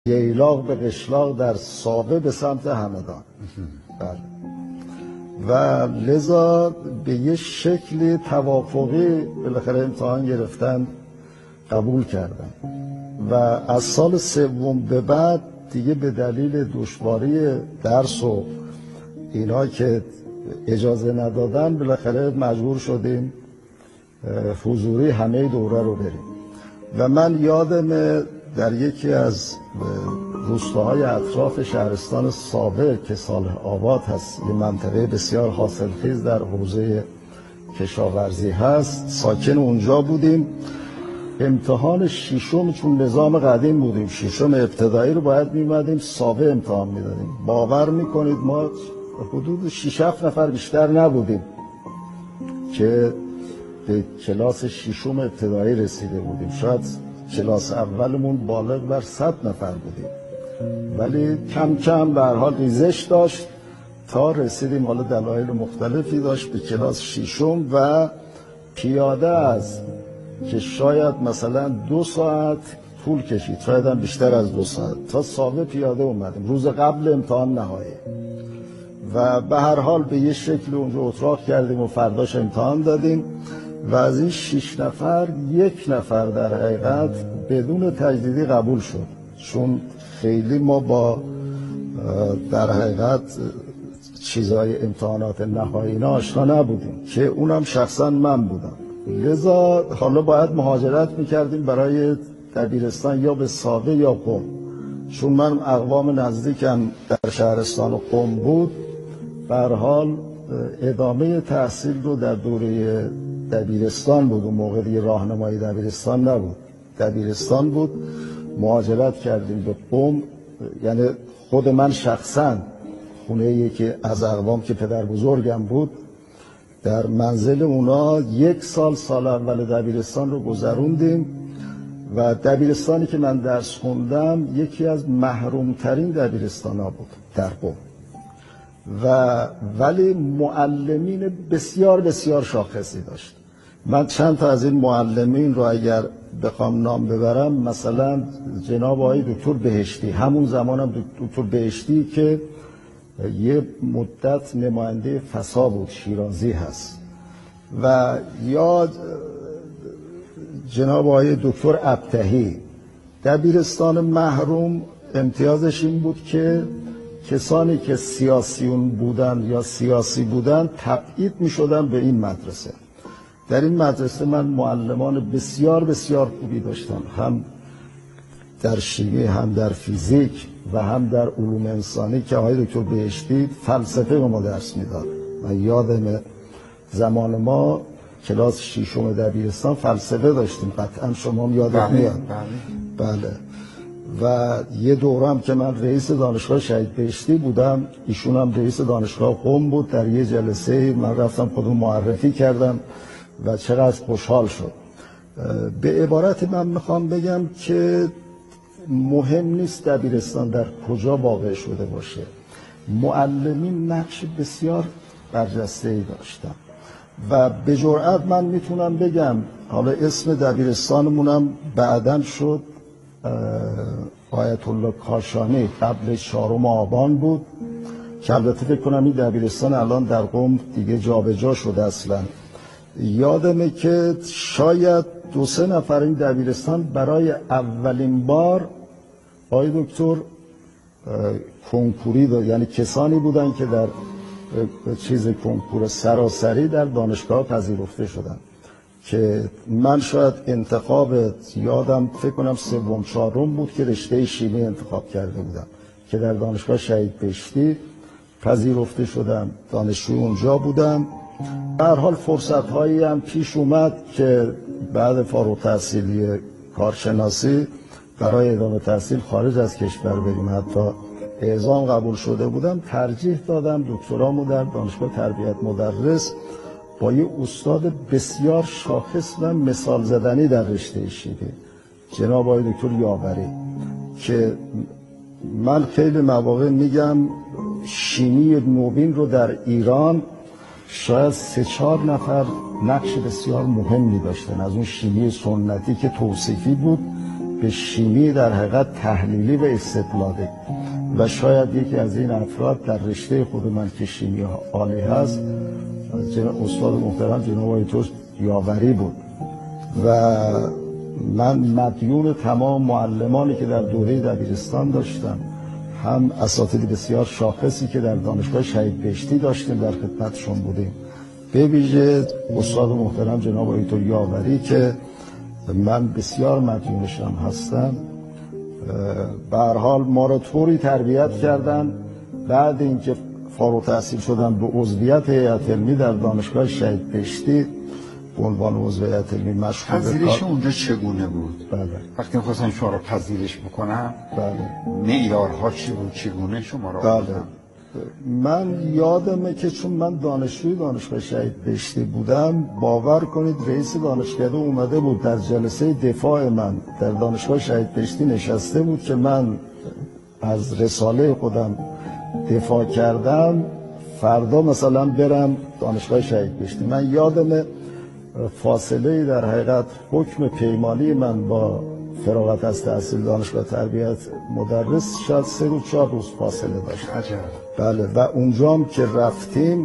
ییلاق به قشلاق در ساوه به سمت همدان. بله. و لذا به یه شکل توافقی بالاخره امتحان گرفتن، قبول کردن و از سال سوم به بعد دیگه به دلیل دشواری درس و اینا که اجازه ندادن بالاخره مجبور شدیم حضوری همه دوره رو بریم. و من یادم در یکی از روستاهای اطراف شهرستان ساوه که صالح آباد هست، یه منطقه بسیار حاصلخیز در حوزه کشاورزی هست، ساکن اونجا بودیم. امتحان ششم، چون نظام قدیم بودیم، ششم ابتدایی رو باید میمدیم ساوه امتحان میدادیم. باور میکنید ما حدود 6-7 نفر بیشتر نبودیم که به کلاس ششم ابتدایی رسیده بودیم. شاید کلاس اولمون بالغ بر 100 نفر بودیم، ولی کم کم به هر حال ریزش داشت تا رسیدیم، حالا دلایل مختلفی داشت، به کلاس ششم و پیاده از که شاید مثلا 2 ساعت طول کشید، شاید هم بیشتر از 2 ساعت، تا ساوه پیاده اومدیم روز قبل امتحان نهایی. و به هر حال به یه شکل اونجا اتراق کردیم و فرداش امتحان دادیم و از این 6 نفر 1 نفر در حقیقت بدون تجدیدی قبول شد، چون خیلی ما با در حقیقت چیزهای امتحانات نهایی اینا آشنا نبودیم که اونم شخصا من بودم. لذا حالا باید مهاجرت میکردیم برای دبیرستان یا به ساوه یا قم، چون من اقوام نزدیکم در شهرستان قم بود. به هر حال ادامه تحصیل رو در دوره دبیرستان بود، اون موقع دیگه راهنمای دبیرستان نبود، دبیرستان بود. مهاجرت کردیم به قم، یعنی خود من شخصا خونه یکی از اقوام که پدر بزرگم بود در منزل اونا 1 سال اول دبیرستان رو گذروندیم و دبیرستانی که من درس خوندم یکی از محرومترین دبیرستان‌ها بود در قم و ولی معلمین بسیار بسیار شاخصی داشت. من چند تا از این معلمین رو اگر بخوام نام ببرم، مثلا جناب آقای دکتر بهشتی، همون زمانم دکتر بهشتی که یه مدت نماینده فسا بود، شیرازی هست، و یا جناب آقای دکتر ابتهی. دبیرستان محروم امتیازش این بود که کسانی که سیاسیون بودن یا سیاسی بودن تبعید می شدن به این مدرسه. در این مدرسه من معلمان بسیار بسیار خوبی داشتم، هم در شیمی، هم در فیزیک و هم در علوم انسانی که آقای دکتر بهشتی فلسفه به ما درس میداد. من یادم زمان ما کلاس ششم دبیرستان فلسفه داشتیم، قطعا شما هم یادت میاد. بله. و یه دورم که من رئیس دانشگاه شهید بهشتی بودم، ایشون هم رئیس دانشگاه قم بود، در یه جلسه من رفتم خودم معرفی کردم و چقدر خوشحال شد. به عبارت من میخوام بگم که مهم نیست دبیرستان در کجا واقع شده باشه، معلمین نقش بسیار برجسته‌ای داشتن و به جرئت من میتونم بگم، حالا اسم دبیرستانمونم بعداً شد آیت الله کاشانی، قبل 4 آبان بود که البته فکر کنم این دبیرستان الان در قم دیگه جابجا شده اصلا. یادمه که شاید 2-3 نفر این دبیرستان برای اولین بار آقای دکتر کنکوری داد، یعنی کسانی بودن که در کنکور سراسری در دانشگاه پذیرفته شدن که من شاید انتخاب یادم فکر کنم 3-4 بود که رشته شیمی انتخاب کرده بودم که در دانشگاه شهید بهشتی پذیرفته شدم، دانشجوی اونجا بودم. به هر حال فرصت‌هایی هم پیش اومد که بعد فارغ التحصیلی کارشناسی برای ادامه تحصیل خارج از کشور بریم، حتی اعزام قبول شده بودم، ترجیح دادم دکترامو در دانشگاه تربیت مدرس با یه استاد بسیار شاخص و مثال زدنی در رشته شیمی، جناب آقای دکتر یاوری، که من خیلی مواقع میگم شیمی نوین رو در ایران شاید 3-4 نفر نقش بسیار مهمی داشتن، از اون شیمی سنتی که توصیفی بود به شیمی در حقیقت تحلیلی و استدلالی و شاید یکی از این افراد در رشته خود من که شیمی عالی هست استاد محترم جناب آقای ترش یاوری بود و من مدیون تمام معلمانی که در دوره دبیرستان داشتم، هم اساتید بسیار شاخصی که در دانشگاه شهید بهشتی داشتیم در خدمتشون بودیم، به ویژه استاد محترم جناب آقای یاوری که من بسیار مدیونشم هستم. به هر حال ما رو طوری تربیت کردن بعد اینکه فارغ التحصیل شدم به عضویت هیئت علمی در دانشگاه شهید بهشتی به عنوان عضو هیئت علمی مشغول پذیرش اونجا چگونه بود؟ بله. وقتی خواستن شما رو پذیرش بکنم بله. معیارها چی بود؟ چگونه شما رو بله. من یادمه که چون من دانشجوی دانشگاه شهید بهشتی بودم، باور کنید رئیس دانشکده اومده بود در جلسه دفاع من در دانشگاه شهید بهشتی نشسته بود که من از رساله خودم دفاع کردم، فردا مثلا برم دانشگاه شهید بهشتی. من یادمه فاصله در حقیقت حکم پیمانی من با فراغت از تحصیل دانشگاه تربیت مدرس شاید 3 روز 4 روز فاصله داشت. عجب. بله. و اونجا هم که رفتیم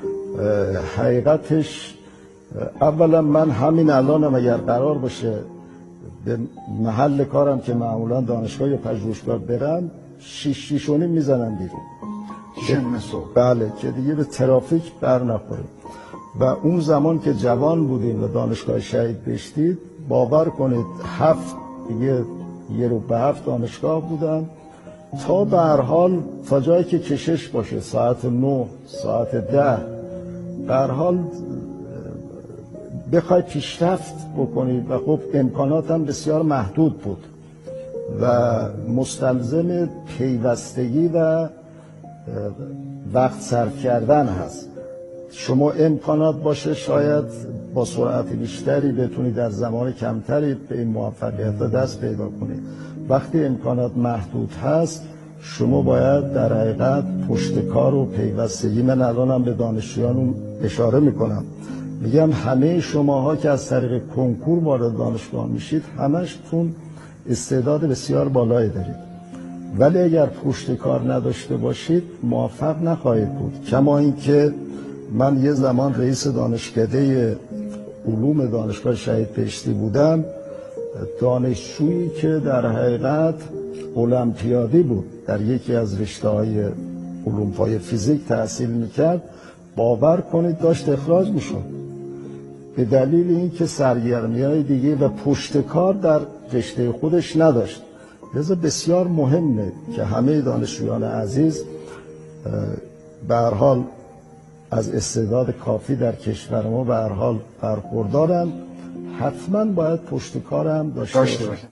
حقیقتش اولا من همین الانم اگر قرار باشه به محل کارم که معمولا دانشگاه یا پژوهشگاه برم 6 میزنم بیرون. بله که دیگه به ترافیک بر نخوریم. و اون زمان که جوان بودیم و دانشگاه شهید بهشتی باور کنید 7 یه رو به 7 دانشگاه بودم تا به هر حال تا جایی که کشش باشه ساعت 9 ساعت 10 به هر حال بخوای پیشرفت بکنید و خب امکانات هم بسیار محدود بود و مستلزم پیوستگی و وقت صرف کردن هست. شما امکانات باشه شاید با سرعت بیشتری بتونید در زمان کمتری به این موفقیت دست پیدا کنید. وقتی امکانات محدود هست شما باید در حقیقت پشت کار و پیوستگی. من الانم به دانشجویان اشاره میکنم، میگم همه شماها که از طریق کنکور وارد دانشگاه میشید همشتون استعداد بسیار بالایی دارید، ولی اگر پشت کار نداشته باشید موفق نخواهید بود. کما اینکه من یه زمان رئیس دانشکده علوم دانشگاه شهید بهشتی بودم، دانشجویی که در حقیقت المپیادی بود در یکی از رشته‌های علوم پایه فیزیک تحصیل میکرد، باور کنید داشت اخراج میشد به دلیل اینکه سرگرمی‌های دیگه و پشت کار در رشته خودش نداشت. لذا بسیار مهمه که همه دانشجویان عزیز به هر حال از استعداد کافی در کشور ما به هر حال برخوردارن، حتما باید پشت کارم داشته باشن.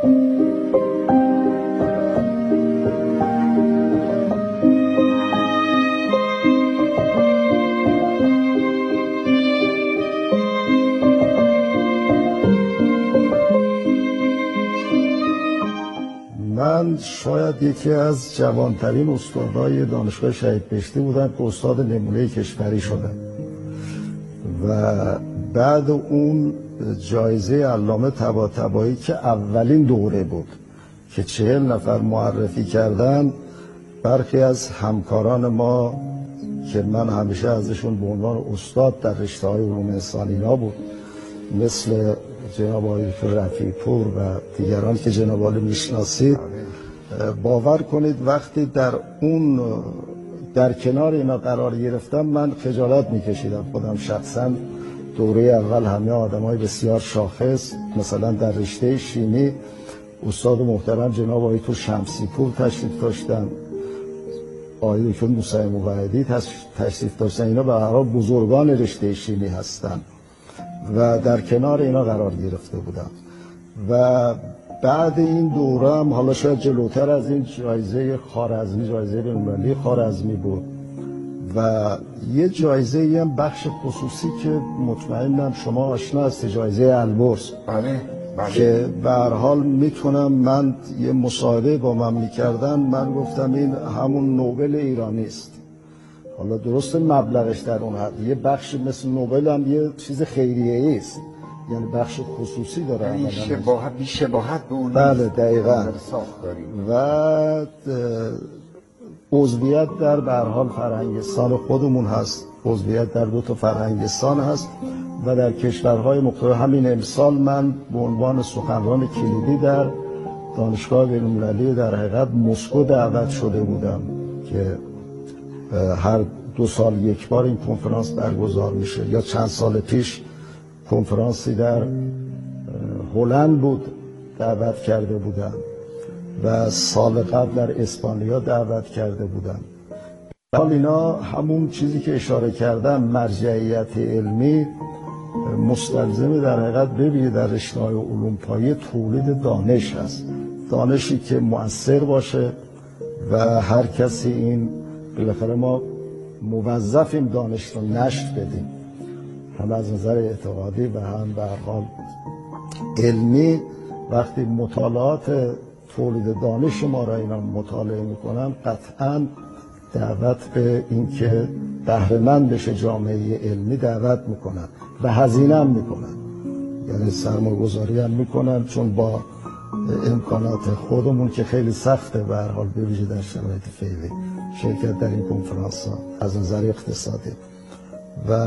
من شاید یکی از جوانترین استادای دانشگاه شهید بهشتی بودم که استاد نمونه کشوری شدم و بعد اون جایزه علامه طباطبایی که اولین دوره بود که 40 نفر معرفی کردن، برخی از همکاران ما که من همیشه ازشون به عنوان استاد در رشته‌های علوم انسانی بود مثل جناب آقای رفیع‌پور و دیگران که جناب عالی میشناسید، باور کنید وقتی در کنار اینا قرار گرفتم من خجالت میکشیدم خودم شخصا. دوره اول همه آدمای بسیار شاخص، مثلا در رشته شیمی استاد محترم جناب آقای شمسی‌پور تشریف داشتن، آقای دکتر موسی موحدی تشریف داشتن، اینا به هر حال بزرگان رشته شیمی هستن و در کنار اینا قرار گرفته بودم. و بعد این دوره هم حالا شاید جلوتر از این جایزه خارزمی، جایزه بین‌المللی خارزمی بود و یه جایزه هم بخش خصوصی که مطمئنم شما آشنا هستی، جایزه البرز. بله. که به هر حال میتونم، من یه مصاحبه با من میکردن، من گفتم این همون نوبل ایرانی است. حالا درست مبلغش در اون حد، یه بخش مثل نوبل هم یه چیز خیریه‌ای است، یعنی بخش خصوصی داره. یعنی شباهت به اون بله دقیقاً. ساختاری و عضویت در به هر حال فرهنگستان خودمون هست، عضویت در 2 تا فرهنگستان هست و در کشورهای مختلف. همین امسال من به عنوان سخنران کلیدی در دانشگاه بین‌المللی در حقیقت مسکو دعوت شده بودم که هر 2 سال یک بار این کنفرانس برگزار میشه، یا چند سال پیش کنفرانسی در هلند بود دعوت کرده بودم و سال قبل در اسپانیا دعوت کرده بودم. حال اینا همون چیزی که اشاره کردم، مرجعیت علمی مستلزم در حقیقت ببینید در رشته‌های علوم پایه تولید دانش هست، دانشی که مؤثر باشه و هر کسی این بالاخره ما موظفیم دانش رو نشر بدیم، هم از نظر اعتقادی و هم به هر حال علمی. وقتی مطالعات تولید دانش ما را اینا مطالعه میکنن، قطعا دعوت به این که بهره مند بشه جامعه علمی دعوت میکنن و هزینه هم میکنن، یعنی سرمایه‌گذاری هم میکنن، چون با امکانات خودمون که خیلی سخته به هر حال به ویژه در شرایط فعلی شرکت در این کنفرانس ها از نظر اقتصادی. و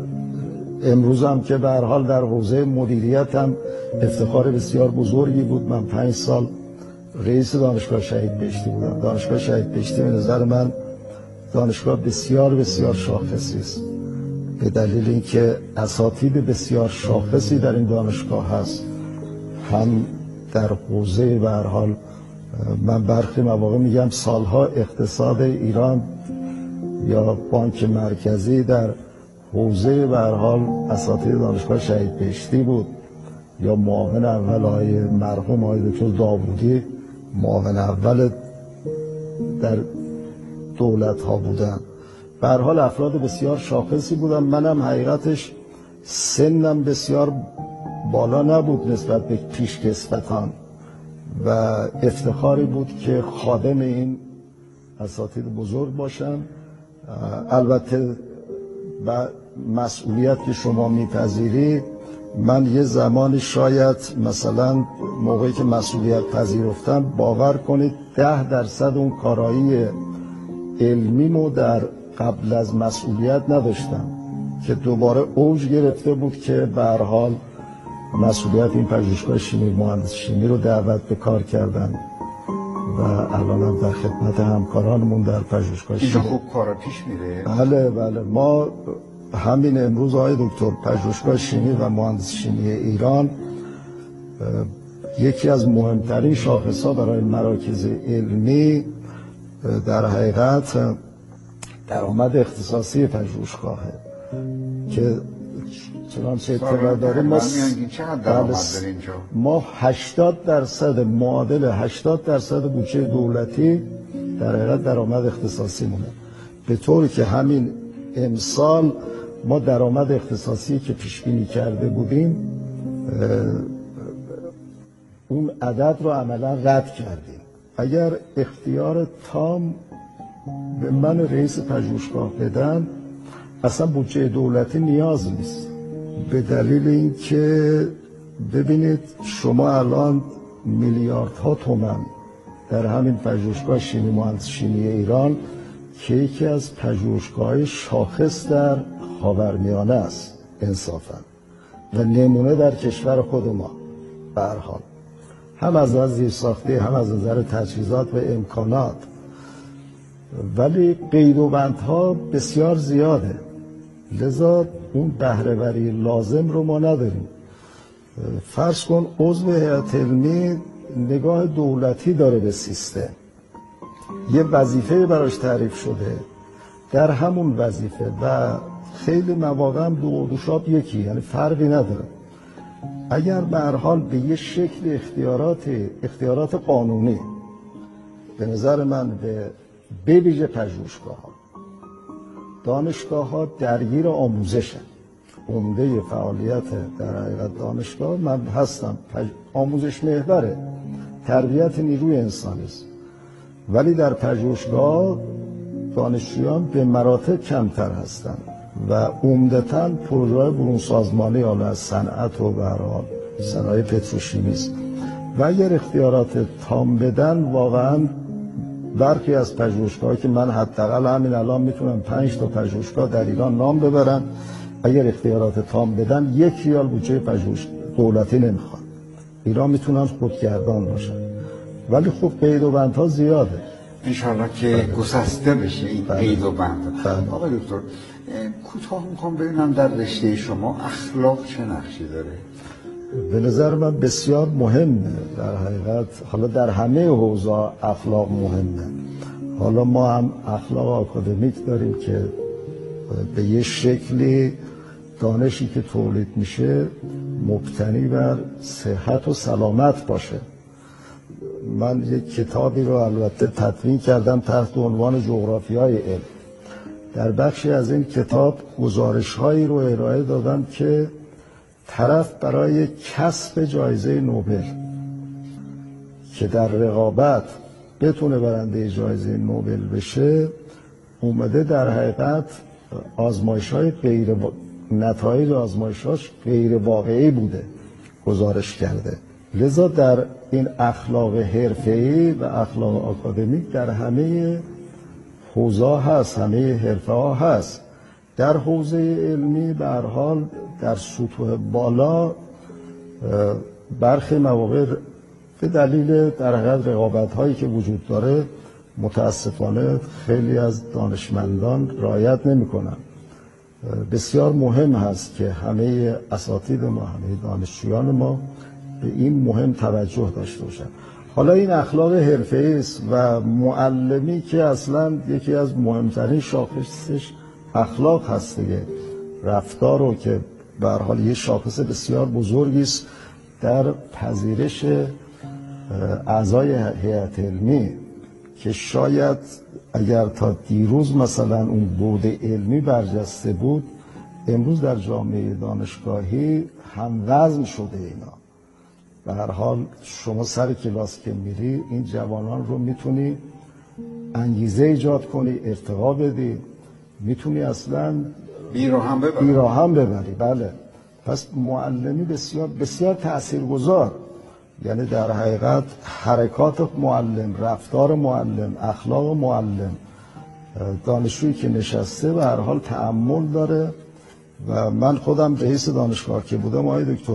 امروز هم که به هر حال در حوزه مدیریت هم افتخار بسیار بزرگی بود. من 5 سال رئیس دانشگاه شهید بهشتی بودم. دانشگاه شهید بهشتی به نظر من دانشگاه بسیار بسیار شاخصی است، به دلیل اینکه اساتید بسیار شاخصی در این دانشگاه هست، هم در حوزه به هر حال من برخی مواقع میگم سالها اقتصاد ایران یا بانک مرکزی در حوزه به هر حال اساتید دانشگاه شهید بهشتی بود، یا معاون اول آقای مرحوم آقای دکتر داوودی معاون اول در دولت ها بودن. به هر حال افراد بسیار شاخصی بودن. منم حقیقتش سنم بسیار بالا نبود نسبت به پیشکسوتان و افتخاری بود که خادم این اساتید بزرگ باشم. البته و مسئولیت که شما میپذیری، من یه زمانی شاید مثلا موقعی که مسئولیت پذیرفتم باور کنید 10% اون کارایی علمیمو در قبل از مسئولیت نداشتم که دوباره اوج گرفته بود که به هر حال مسئولیت این پژوهشگاه شیمی مهندس شیمی رو دعوت به کار کردن و الان هم در خدمت همکارانمون در پژوهشگاه شیمی. اینجا خوب کارا پیش میره؟ بله ما همین امروز آقای دکتر پژوهشگاه شیمی و مهندس شیمی ایران یکی از مهمترین شاخص‌ها برای مراکز علمی در حقیقت درآمد اختصاصی پژوهشگاهه که چنانچه اطلاع داریم ما 80% معادل 80% بودجه دولتی در حقیقت درآمد اختصاصی مونه، به طوری که همین امسال ما درآمد اختصاصی که پیش بینی کرده بودیم اون عدد رو عملا رد کردیم. اگر اختیار تام به من رئیس پژوهشگاه بدن اصلا بودجه دولتی نیاز نیست، به دلیل اینکه ببینید شما الان میلیاردها تومان در همین پژوهشگاه شیمی مهندس شیمی ایران که یکی از پژوهشگاه‌های شاخص در خاورمیانه است انصافا و نمونه در کشور خود ما به هر حال، هم از نظر زیرساختی هم از نظر تجهیزات و امکانات، ولی قید و بندها بسیار زیاده، لذا اون بهره‌وری لازم رو ما نداریم. فرض کن عضو هیئت علمی نگاه دولتی داره به سیستم، یه وظیفه براش تعریف شده، در همون وظیفه و خیلی مواقع هم دوشاب یکی، یعنی فرقی نداره. اگر به هر حال به یه شکل اختیارات قانونی به نظر من به ویژه دانشگاه ها درگیر آموزشن، عمده فعالیت در حقیقت دانشگاه من هستم آموزش محوره، تربیت نیروی انسانی است، ولی در پژوهشگاه دانشجویان به مراتب کمتر هستند و عمدتاً پروژه‌های برون سازمانی حالا از صنعت و به هر حال صنایع پتروشیمی است و اگر اختیارات تام بدن واقعاً برخی از پژوهشگاه‌ها که من حداقل همین الان میتونم 5 تا پژوهشگاه در ایران نام ببرم، اگر اختیارات تام بدن 1 ریال بودجه پژوهش دولتی نمیخواد. ایران میتونن خودگردان باشن، ولی خب قید و بندها زیاده. انشاءالله که گسسته بشه این قید و بند. آقای دکتر کوتاه میخوام ببینم در رشته شما اخلاق چه نقشی داره؟ به نظر من بسیار مهمه در حقیقت. حالا در همه حوزه اخلاق مهمه. حالا ما هم اخلاق آکادمیک داریم که به یه شکلی دانشی که تولید میشه مبتنی بر صحت و سلامت باشه. من یک کتابی رو البته تدوین کردم تحت عنوان جغرافیای علم. در بخشی از این کتاب گزارش‌هایی رو ارائه دادم که طرف برای کسب جایزه نوبل که در رقابت بتونه برنده جایزه نوبل بشه اومده در حقیقت نتایج آزمایش‌هاش غیر واقعی بوده گزارش کرده. لذا در این اخلاق حرفه‌ای و اخلاق آکادمیک در همه حوزه هست، همه حرفه ها هست. در حوزه علمی به هر حال در سطوح بالا برخی مواقع به دلیل در حقیقت رقابت هایی که وجود داره متاسفانه خیلی از دانشمندان رعایت نمی‌کنن. بسیار مهم هست که همه اساتید ما، همه دانشجویان ما به این مهم توجه داشته باشن. حالا این اخلاق حرفه‌ای است و معلمی که اصلا یکی از مهمترین شاخصش اخلاق هست دیگه. رفتار رو که به هر حال یه شاخص بسیار بزرگی است در پذیرش اعضای هیئت علمی که شاید اگر تا دیروز مثلا اون بود علمی برجسته بود، امروز در جامعه دانشگاهی هم وزن شده اینا. به هر حال شما سر کلاس که میری این جوانان رو میتونی انگیزه ایجاد کنی، ارتقا بدی، میتونی اصلا بیراهم ببری. بله، پس معلمی بسیار بسیار تاثیرگذار، یعنی در حقیقت حرکات معلم، رفتار معلم، اخلاق معلم، دانشجویی که نشسته به هر حال تأمل داره. و من خودم رئیس دانشگاه که بودم آقای دکتر،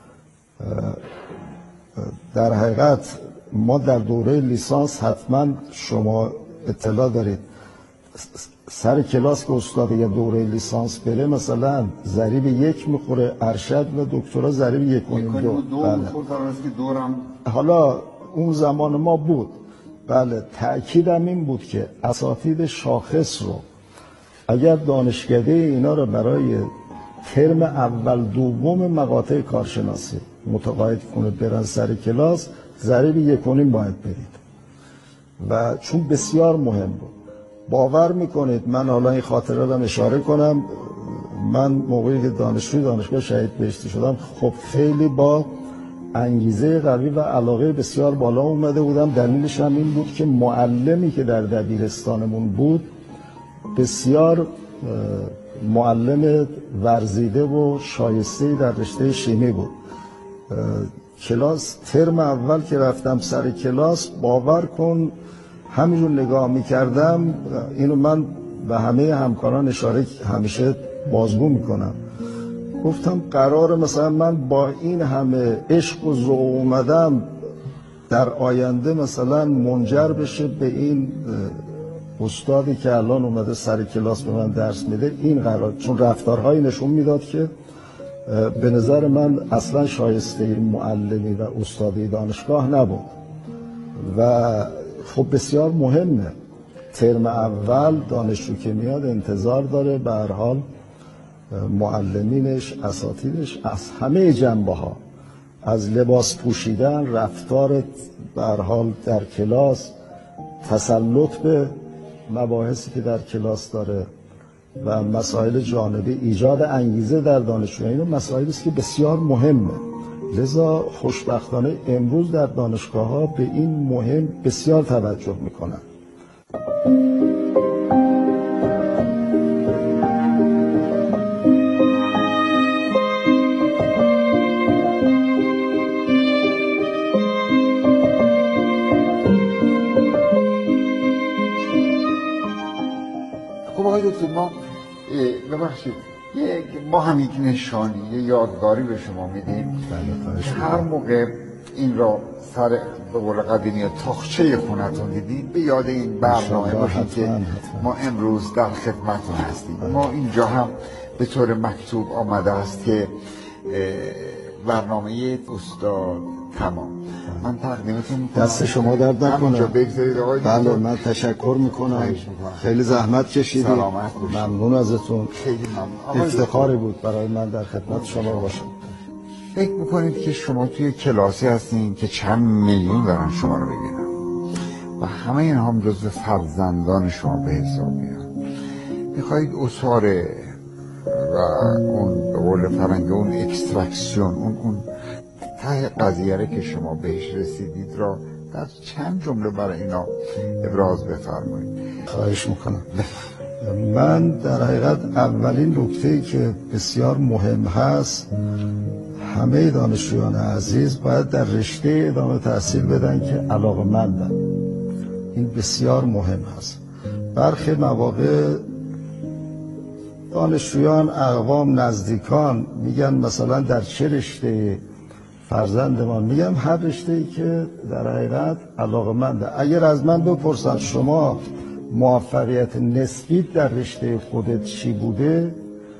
در حقیقت ما در دوره لیسانس حتما شما اطلاع دارید سر کلاس که استاد یا دوره لیسانس بره مثلا ضریب 1 میخوره، ارشد و دکترا ضریب 1.2 حالا اون زمان ما بود. بله، تأکیدم این بود که اساتید شاخص رو اگر دانشکده اینا رو برای ترم اول دوم مقاطع کارشناسی متقاعد کنه برن سر کلاس، ضریب 1.5 باید برید و چون بسیار مهم بود. باور میکنید من حالا این خاطره رو اشاره کنم، من موقعی که دانشگاه شهید بهشتی شدم خب خیلی با انگیزه قوی و علاقه بسیار بالا اومده بودم. دلیلش هم این بود که معلمی که در دبیرستانمون بود بسیار معلم ورزیده و شایسته در رشته شیمی بود. کلاس ترم اول که رفتم سر کلاس، باور کن همینجور نگاه میکردم، اینو من به همه همکاران اشاره همیشه بازگو میکنم، گفتم قراره مثلا من با این همه عشق و ذوق اومدم در آینده مثلا منجر بشه به این استادی که الان اومده سر کلاس به من درس میده. این قرار، چون رفتارهایی نشون میداد که به نظر من اصلا شایسته معلمی و استادی دانشگاه نبود و خب بسیار مهمه. ترم اول دانشجو که میاد انتظار داره به هر حال معلمینش، اساتیدش از همه جنبه ها، از لباس پوشیدن، رفتار به هر حال در کلاس، تسلط به مباحثی که در کلاس داره و مسائل جانبی، ایجاد انگیزه در دانشجو، این مسائلی است که بسیار مهمه. لذا خوشبختانه امروز در دانشگاه‌ها به این مهم بسیار توجه میکنن. آقای دکتر ما ببخشید ما هم یک نشانی یه یادگاری به شما میدیم. هر موقع این را سر به قول قدیمی تاخچه خونتون دیدید به یاد این برنامه باشید که ما امروز در خدمتتون هستیم. ما اینجا هم به طور مکتوب آمده است که برنامه استاد تمام. من تقدیمتون میکنم. دست شما درد نکنه. بله من تشکر میکنم. خیلی زحمت کشیدید. ممنون ازتون. خیلی ممنون. افتخاری بود برای من در خدمت شما باشم. فکر میکنید که شما توی کلاسی هستین که چند میلیون دارن شما رو بگیرن و همه این هم جزو فرزندان شما به حساب میان. میخواید اصاره و اون به قول فرنگی اون اکسترکسیون اون ته قضیه که شما بهش رسیدید را در چند جمله برای اینا ابراز بفرمایید. خواهش میکنم. من در حقیقت اولین نکته‌ای که بسیار مهم هست، همه دانشجویان عزیز باید در رشته ادامه تحصیل بدن که علاقه‌مندن. این بسیار مهم هست. برخی مواقع دانشجویان، اقوام، نزدیکان میگن مثلا در چه رشته فرزندمان، میگم هر رشته‌ای که در حقیقت علاقه‌منده. اگر از من بپرسن شما موفقیت نسبی در رشته خودت چی بوده،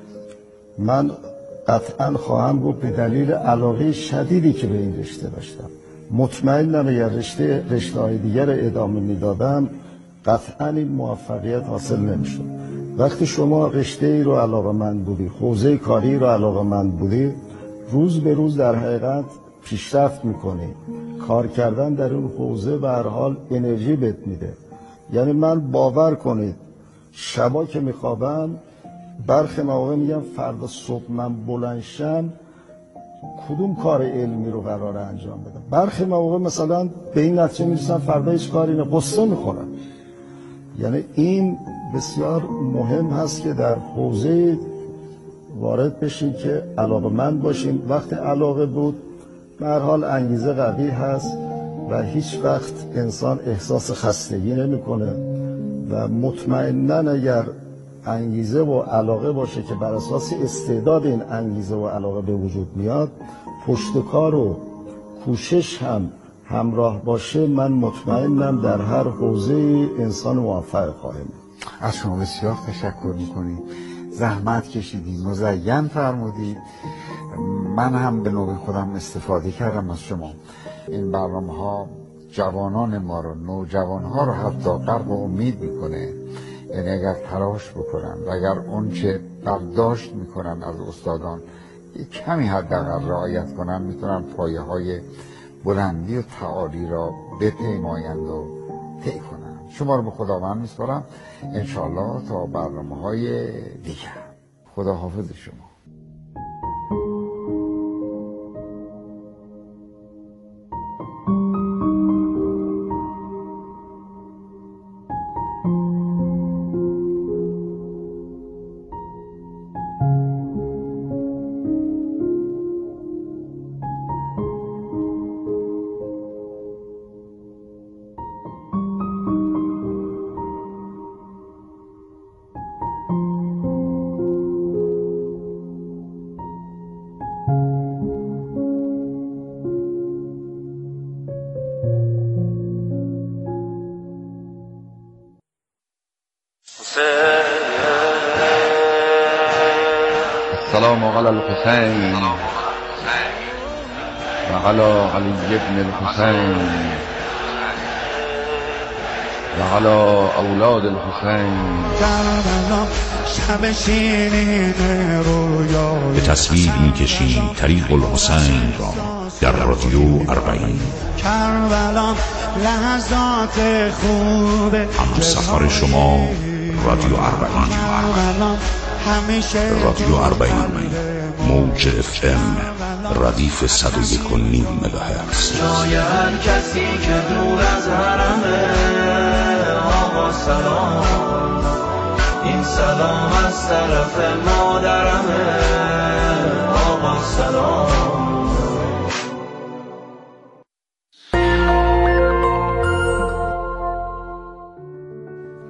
من قطعا خواهم گفت به دلیل علاقه شدیدی که به این رشته داشتم. مطمئنم اگر رشته‌های دیگر ادامه میدادم قطعا این موفقیت حاصل نمیشد. وقتی شما رشته‌ای رو علاقه‌مند بودی، حوزه کاری رو علاقه‌مند بودی، روز به روز در حقیقت پیشرفت میکنی. کار کردن در اون حوزه به هر حال انرژی بهت میده. یعنی من باور کنید شبا که میخوابم برخی مواقع میگم فردا صبح من بلند شم کدوم کار علمی رو قراره انجام بدم. برخی مواقع مثلا به این نتیجه میرسم فردا هیچ کاری نه، قصه میخورم. یعنی این بسیار مهم هست که در حوزه وارد بشیم که علاقه‌مند باشیم. وقتی علاقه بود به هر حال انگیزه قوی هست و هیچ وقت انسان احساس خستگی نمیکنه و مطمئناً اگر انگیزه و علاقه باشه که بر اساس استعداد این انگیزه و علاقه به وجود میاد، پشت کار و کوشش هم همراه باشه، من مطمئنم در هر حوزه انسان موفق خواهیم. از شما بسیار تشکر میکنیم. زحمت کشیدید، مزین فرمودید. من هم به نوبه خودم استفاده کردم از شما. این برنامه ها جوانان ما رو، نوجوان ها رو حتی غرق امید میکنه. یعنی اگر تلاش بکنن و اگر اون چه برداشت میکنن از استادان یک کمی حداقل رعایت کنن، میتونن پایه های بلندی و تعالی را بپیمایند و طی کنن. شما رو به خداوند میسپارم انشالله تا برنامه های دیگر. خدا حافظ شما. السلام علی الحسین و علی علی ابن الحسین و علی اولاد الحسین. به تصویر می‌کشیم طریق الحسین را در رادیو اربعین. هم سفر شما رادیو اربعین. رادیو اربعین موج FM ردیف 101.9 مگاهرتز. جای هر کسی که دور از حرمه آقا سلام، این سلام از طرف مادرمه آقا سلام.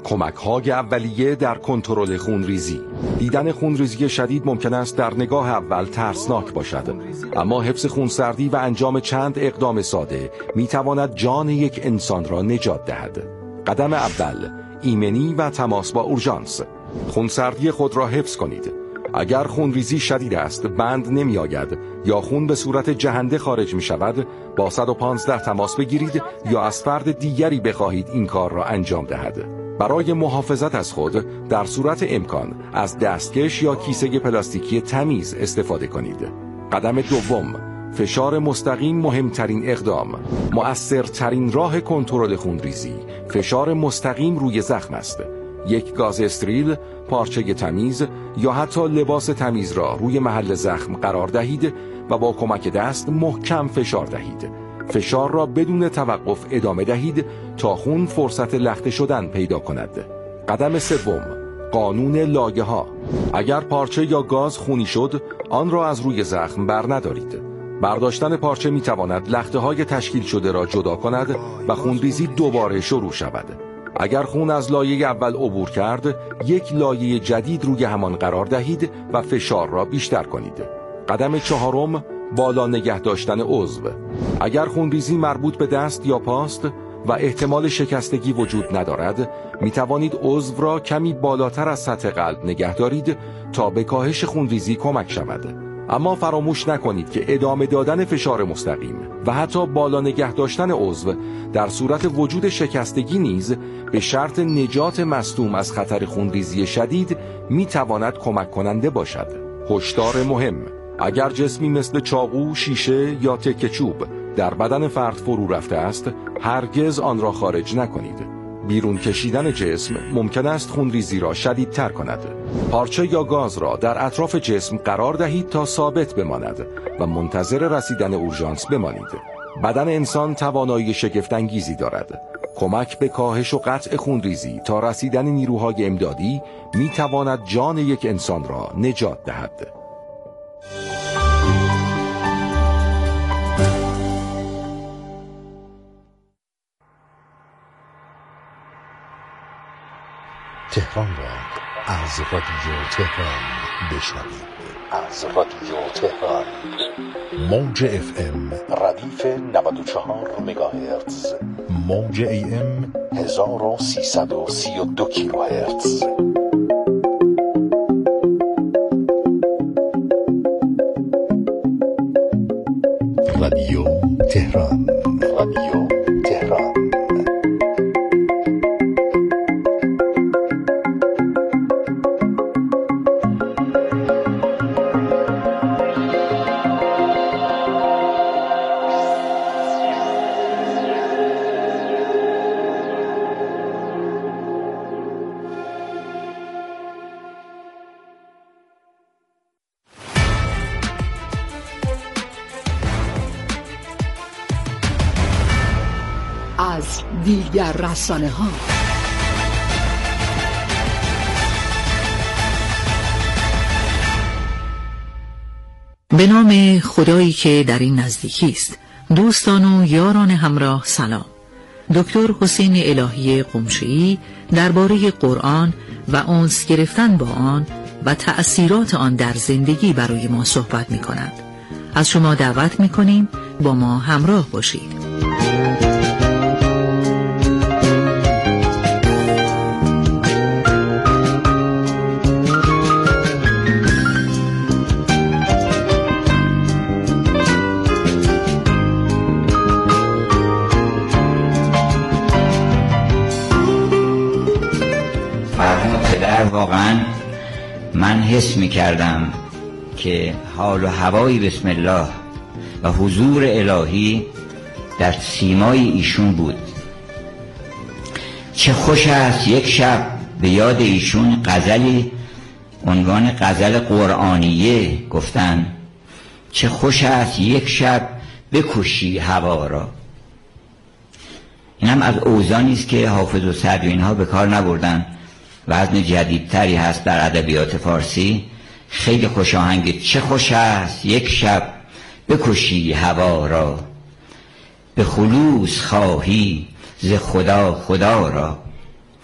کمک‌های اولیه در کنترل خونریزی. دیدن خونریزی شدید ممکن است در نگاه اول ترسناک باشد، اما حفظ خونسردی و انجام چند اقدام ساده می‌تواند جان یک انسان را نجات دهد. قدم اول، ایمنی و تماس با اورژانس. خونسردی خود را حفظ کنید. اگر خونریزی شدید است، بند نمی آید یا خون به صورت جهنده خارج می شود، با 115 تماس بگیرید یا از فرد دیگری بخواهید این کار را انجام دهد. برای محافظت از خود در صورت امکان از دستکش یا کیسه پلاستیکی تمیز استفاده کنید. قدم دوم، فشار مستقیم مهمترین اقدام. مؤثرترین راه کنترل خونریزی فشار مستقیم روی زخم است. یک گاز استریل، پارچه تمیز یا حتی لباس تمیز را روی محل زخم قرار دهید و با کمک دست محکم فشار دهید. فشار را بدون توقف ادامه دهید تا خون فرصت لخته شدن پیدا کند. قدم سوم، قانون لایه ها. اگر پارچه یا گاز خونی شد، آن را از روی زخم بر ندارید. برداشتن پارچه می تواند لخته های تشکیل شده را جدا کند و خونریزی دوباره شروع شود. اگر خون از لایه اول عبور کرد، یک لایه جدید روی همان قرار دهید و فشار را بیشتر کنید. قدم چهارم، بالا نگه داشتن عضو. اگر خونریزی مربوط به دست یا پاست و احتمال شکستگی وجود ندارد، می توانید عضو را کمی بالاتر از سطح قلب نگه دارید تا به کاهش خونریزی کمک شود. اما فراموش نکنید که ادامه دادن فشار مستقیم و حتی بالا نگه داشتن عضو در صورت وجود شکستگی نیز به شرط نجات مصدوم از خطر خونریزی شدید می تواند کمک کننده باشد. هشدار مهم: اگر جسمی مثل چاقو، شیشه یا تکه چوب در بدن فرد فرو رفته است، هرگز آن را خارج نکنید. بیرون کشیدن جسم ممکن است خونریزی را شدیدتر کند. پارچه یا گاز را در اطراف جسم قرار دهید تا ثابت بماند و منتظر رسیدن اورژانس بمانید. بدن انسان توانایی شگفت‌انگیزی دارد. کمک به کاهش و قطع خونریزی تا رسیدن نیروهای امدادی می تواند جان یک انسان را نجات دهد. تهران را از رادیو تهران بشنوید. از رادیو تهران موج FM ردیف 94 مگاهرتز، موج AM 1332 کیلوهرتز. رادیو تهران، رادیو تهران. از دیگر رسانه‌ها. به نام خدایی که در این نزدیکی است. دوستان و یاران همراه سلام. دکتر حسین الهی قمشه‌ای درباره قرآن و انس گرفتن با آن و تأثیرات آن در زندگی برای ما صحبت می کند. از شما دعوت می کنیم با ما همراه باشید. واقعا من حس می کردم که حال و هوای بسم الله و حضور الهی در سیمای ایشون بود. چه خوش است یک شب به یاد ایشون غزلی عنوان غزل قرآنیه گفتن: چه خوش است یک شب بکشی هوا را. این هم از اوزانی است که حافظ و سعدی و اینها به کار نبردن. وزن جدیدتری هست در ادبیات فارسی، خیلی خوش آهنگ. چه خوش است یک شب بکشی هوا را، به خلوص خواهی ز خدا خدا را.